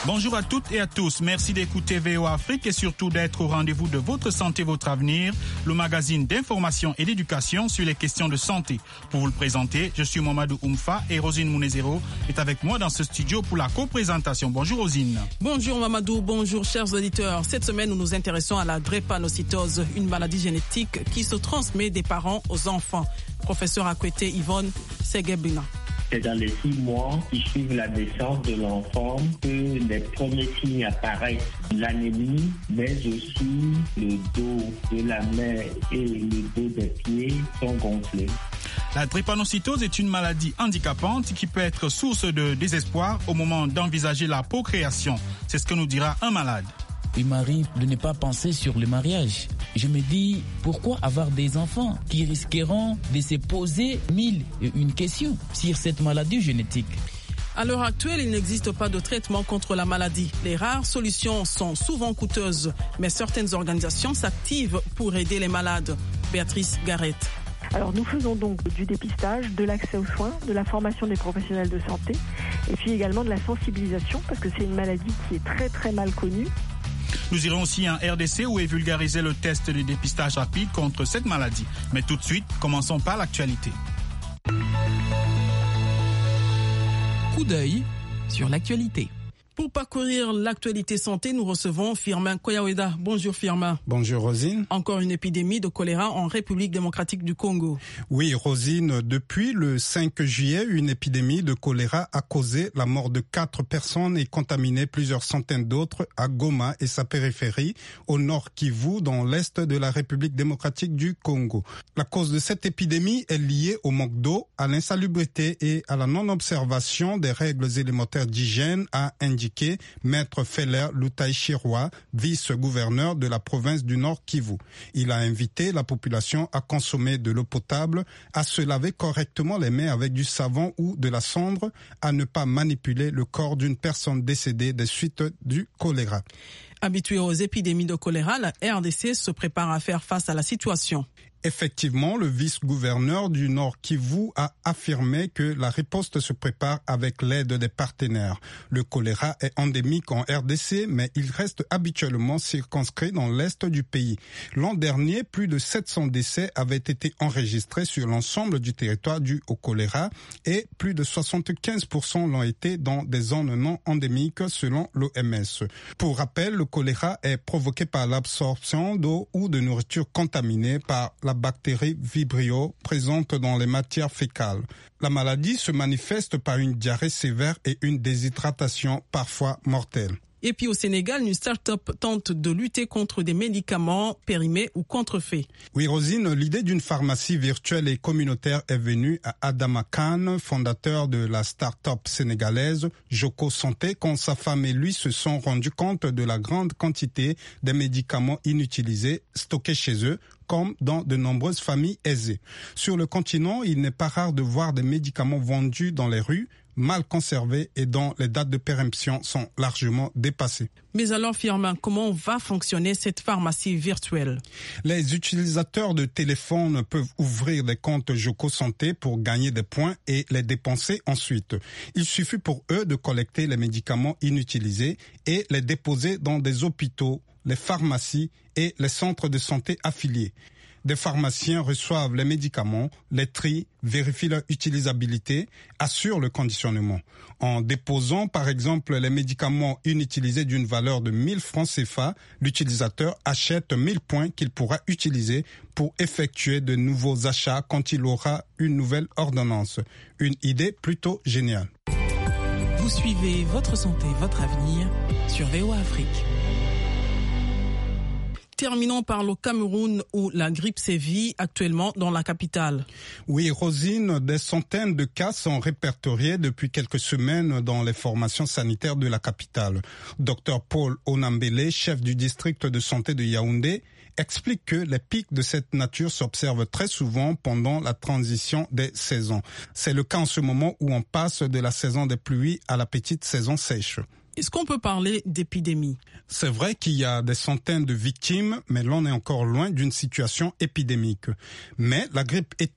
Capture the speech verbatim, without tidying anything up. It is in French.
Bonjour à toutes et à tous. Merci d'écouter V O A Afrique et surtout d'être au rendez-vous de Votre Santé, Votre Avenir, le magazine d'information et d'éducation sur les questions de santé. Pour vous le présenter, je suis Mamadou Oumfa et Rosine Mounezero est avec moi dans ce studio pour la co-présentation. Bonjour Rosine. Bonjour Mamadou, bonjour chers auditeurs. Cette semaine, nous nous intéressons à la drépanocytose, une maladie génétique qui se transmet des parents aux enfants. Professeur Akwete Yvonne Segebina. C'est dans les six mois qui suivent la naissance de l'enfant que les premiers signes apparaissent. L'anémie, mais aussi le dos de la main et le dos des pieds sont gonflés. La drépanocytose est une maladie handicapante qui peut être source de désespoir au moment d'envisager la procréation. C'est ce que nous dira un malade. Il m'arrive de ne pas penser sur le mariage. Je me dis, pourquoi avoir des enfants qui risqueront de se poser mille et une questions sur cette maladie génétique? À l'heure actuelle, il n'existe pas de traitement contre la maladie. Les rares solutions sont souvent coûteuses, mais certaines organisations s'activent pour aider les malades. Béatrice Garrett. Alors nous faisons donc du dépistage, de l'accès aux soins, de la formation des professionnels de santé et puis également de la sensibilisation parce que c'est une maladie qui est très très mal connue. Nous irons aussi en R D C où est vulgarisé le test de dépistage rapide contre cette maladie. Mais tout de suite, commençons par l'actualité. Coup d'œil sur l'actualité. Pour parcourir l'actualité santé, nous recevons Firmin Koyaweda. Bonjour Firmin. Bonjour Rosine. Encore une épidémie de choléra en République démocratique du Congo. Oui Rosine, depuis le cinq juillet, une épidémie de choléra a causé la mort de quatre personnes et contaminé plusieurs centaines d'autres à Goma et sa périphérie, au nord Kivu, dans l'est de la République démocratique du Congo. La cause de cette épidémie est liée au manque d'eau, à l'insalubrité et à la non-observation des règles élémentaires d'hygiène, a indiqué Maître Feller Lutaïchirwa, vice-gouverneur de la province du Nord Kivu. Il a invité la population à consommer de l'eau potable, à se laver correctement les mains avec du savon ou de la cendre, à ne pas manipuler le corps d'une personne décédée des suites du choléra. Habitué aux épidémies de choléra, la R D C se prépare à faire face à la situation. Effectivement, le vice-gouverneur du Nord Kivu a affirmé que la riposte se prépare avec l'aide des partenaires. Le choléra est endémique en R D C, mais il reste habituellement circonscrit dans l'est du pays. L'an dernier, plus de sept cents décès avaient été enregistrés sur l'ensemble du territoire dû au choléra et plus de soixante-quinze pour cent l'ont été dans des zones non endémiques selon l'O M S. Pour rappel, le choléra est provoqué par l'absorption d'eau ou de nourriture contaminée par la bactérie Vibrio présente dans les matières fécales. La maladie se manifeste par une diarrhée sévère et une déshydratation parfois mortelle. Et puis au Sénégal, une start-up tente de lutter contre des médicaments périmés ou contrefaits. Oui, Rosine, l'idée d'une pharmacie virtuelle et communautaire est venue à Adama Khan, fondateur de la start-up sénégalaise Joko Santé, quand sa femme et lui se sont rendus compte de la grande quantité des médicaments inutilisés stockés chez eux, comme dans de nombreuses familles aisées. Sur le continent, il n'est pas rare de voir des médicaments vendus dans les rues, mal conservés et dont les dates de péremption sont largement dépassées. Mais alors, Firmin, comment va fonctionner cette pharmacie virtuelle? Les utilisateurs de téléphone peuvent ouvrir des comptes Joko Santé pour gagner des points et les dépenser ensuite. Il suffit pour eux de collecter les médicaments inutilisés et les déposer dans des hôpitaux, les pharmacies et les centres de santé affiliés. Des pharmaciens reçoivent les médicaments, les trient, vérifient leur utilisabilité, assurent le conditionnement. En déposant par exemple les médicaments inutilisés d'une valeur de mille francs C F A, l'utilisateur achète mille points qu'il pourra utiliser pour effectuer de nouveaux achats quand il aura une nouvelle ordonnance. Une idée plutôt géniale. Vous suivez Votre Santé, Votre Avenir sur V O A Afrique. Terminons par le Cameroun où la grippe sévit actuellement dans la capitale. Oui, Rosine, des centaines de cas sont répertoriés depuis quelques semaines dans les formations sanitaires de la capitale. Docteur Paul Onambele, chef du district de santé de Yaoundé, explique que les pics de cette nature s'observent très souvent pendant la transition des saisons. C'est le cas en ce moment où on passe de la saison des pluies à la petite saison sèche. Est-ce qu'on peut parler d'épidémie? C'est vrai qu'il y a des centaines de victimes, mais l'on est encore loin d'une situation épidémique. Mais la grippe